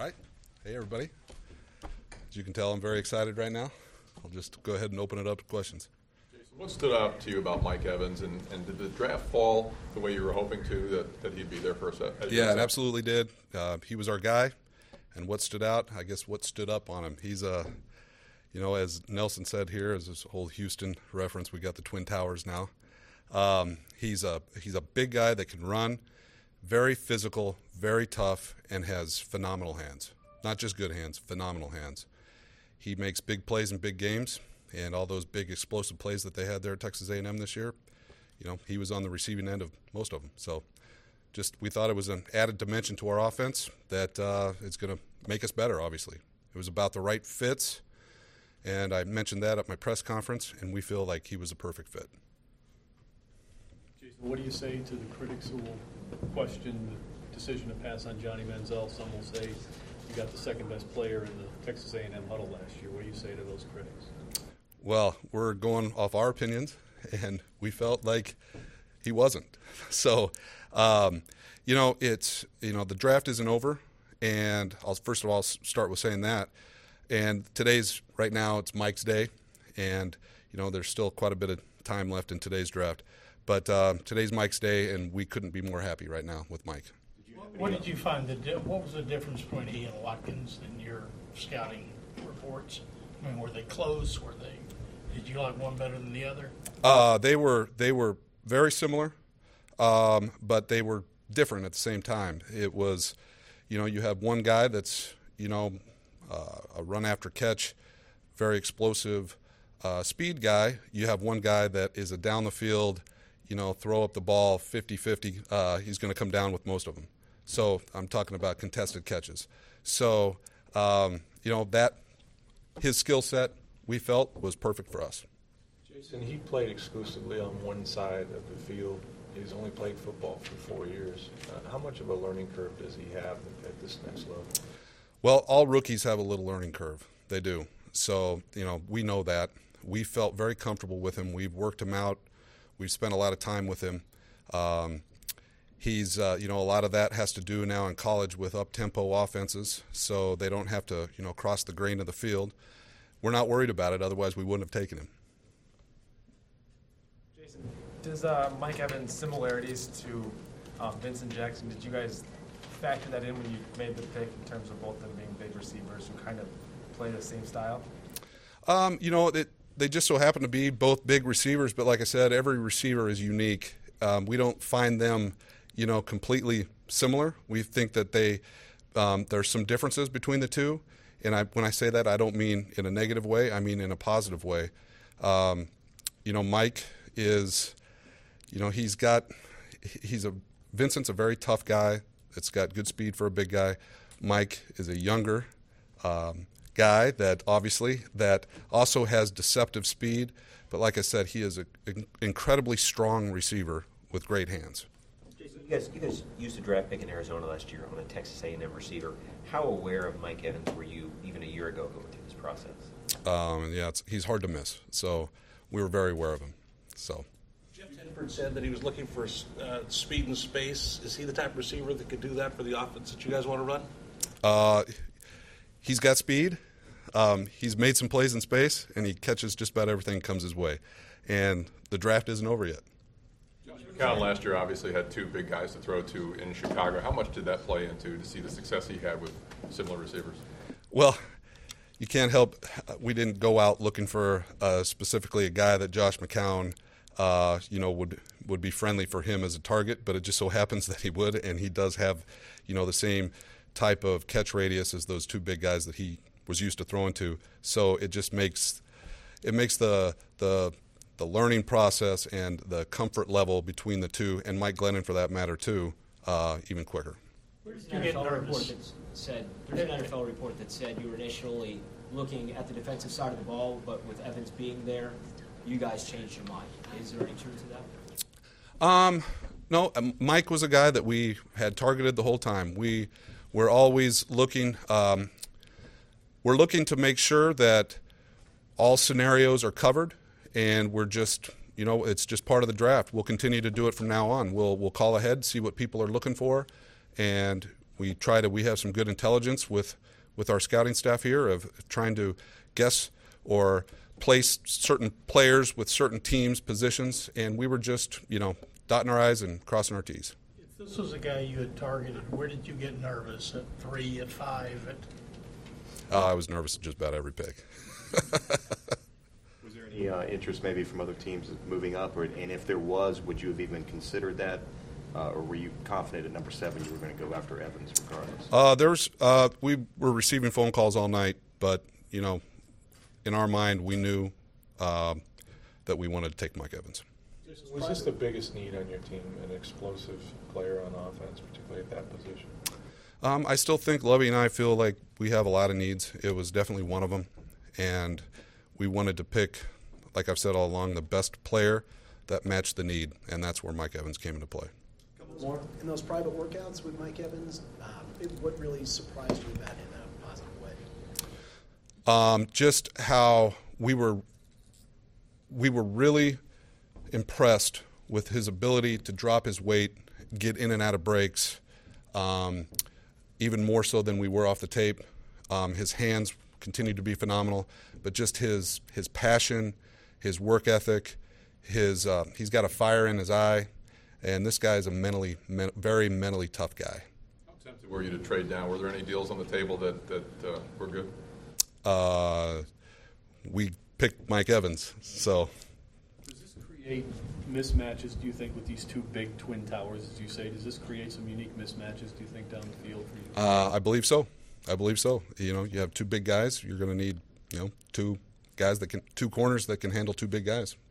right. Hey, everybody. As you can tell, I'm very excited right now. I'll just go ahead and open it up to questions. Jason, what stood out to you about Mike Evans, and did the draft fall the way you were hoping to, that he'd be there for a set? Yeah, it absolutely did. He was our guy, and what stood out, I guess what stood up on him, he's as Nelson said here, as this whole Houston reference, we got the Twin Towers now. He's a big guy that can run, very physical, very tough, and has phenomenal hands. Not just good hands, phenomenal hands. He makes big plays in big games, and all those big explosive plays that they had there at Texas A&M this year, he was on the receiving end of most of them. So we thought it was an added dimension to our offense that it's going to make us better, obviously. It was about the right fits, and I mentioned that at my press conference, and we feel like he was a perfect fit. Jason, what do you say to the critics who will question the decision to pass on Johnny Manziel? Some will say you got the second-best player in the Texas A&M huddle last year. What do you say to those critics? Well, we're going off our opinions, and we felt like he wasn't. So, the draft isn't over, and I'll start with saying that. And right now, it's Mike's day, and, there's still quite a bit of time left in today's draft. But today's Mike's day, and we couldn't be more happy right now with Mike. What did you find? What was the difference between he and Watkins in your scouting reports? I mean, were they close? Did you like one better than the other? They were very similar, but they were different at the same time. It was, you have one guy that's, a run after catch, very explosive speed guy. You have one guy that is a down the field, throw up the ball 50-50. He's going to come down with most of them. So I'm talking about contested catches. So, that his skill set, we felt, was perfect for us. Jason, he played exclusively on one side of the field. He's only played football for 4 years. How much of a learning curve does he have at this next level? Well, all rookies have a little learning curve. They do. So, we know that. We felt very comfortable with him. We've worked him out. We've spent a lot of time with him. He's, a lot of that has to do now in college with up-tempo offenses, so they don't have to, cross the grain of the field. We're not worried about it, otherwise we wouldn't have taken him. Jason, does Mike Evans similarities to Vincent Jackson, did you guys factor that in when you made the pick in terms of both of them being big receivers who kind of play the same style? They just so happen to be both big receivers, but like I said, every receiver is unique. We don't find them, completely similar. We think that there's some differences between the two. And when I say that, I don't mean in a negative way. I mean in a positive way. Mike is, Vincent's a very tough guy that's got good speed for a big guy. Mike is a younger guy that also has deceptive speed. But like I said, he is an incredibly strong receiver with great hands. You guys used a draft pick in Arizona last year on a Texas A&M receiver. How aware of Mike Evans were you even a year ago going through this process? He's hard to miss. So we were very aware of him. So Jeff Tedford said that he was looking for speed and space. Is he the type of receiver that could do that for the offense that you guys want to run? He's got speed. He's made some plays in space, and he catches just about everything that comes his way. And the draft isn't over yet. McCown last year obviously had two big guys to throw to in Chicago. How much did that play into to see the success he had with similar receivers? Well, you can't help. We didn't go out looking for specifically a guy that Josh McCown, would be friendly for him as a target, but it just so happens that he would, and he does have, the same type of catch radius as those two big guys that he was used to throwing to. So it just makes the learning process and the comfort level between the two, and Mike Glennon for that matter too, even quicker. There's an NFL report that said you were initially looking at the defensive side of the ball, but with Evans being there, you guys changed your mind. Is there any truth to that? No, Mike was a guy that we had targeted the whole time. We're always looking. We're looking to make sure that all scenarios are covered, and we're just, it's just part of the draft. We'll continue to do it from now on. We'll call ahead, see what people are looking for, and We have some good intelligence with our scouting staff here of trying to guess or place certain players with certain teams' positions, and we were just, dotting our I's and crossing our T's. If this was a guy you had targeted, where did you get nervous? At 3, at 5, I was nervous at just about every pick. Was there any interest maybe from other teams moving up, and if there was, would you have even considered that? Or were you confident at number 7 you were going to go after Evans regardless? We were receiving phone calls all night, but, in our mind, we knew that we wanted to take Mike Evans. Was this the biggest need on your team, an explosive player on offense, particularly at that position? I still think Lovey and I feel like we have a lot of needs. It was definitely one of them, and we wanted to pick, like I've said all along, the best player that matched the need, and that's where Mike Evans came into play. More in those private workouts with Mike Evans, what really surprised you about him in a positive way? Just how we were really impressed with his ability to drop his weight, get in and out of breaks, even more so than we were off the tape. His hands continued to be phenomenal, but just his passion, his work ethic, he's got a fire in his eye, and this guy is a very mentally tough guy. How tempted were you to trade down? Were there any deals on the table that were good? We picked Mike Evans, so. Does this create mismatches, do you think, with these two big twin towers, as you say? Does this create some unique mismatches, do you think, down the field for you? I believe so. You have two big guys. You're going to need, two corners that can handle two big guys.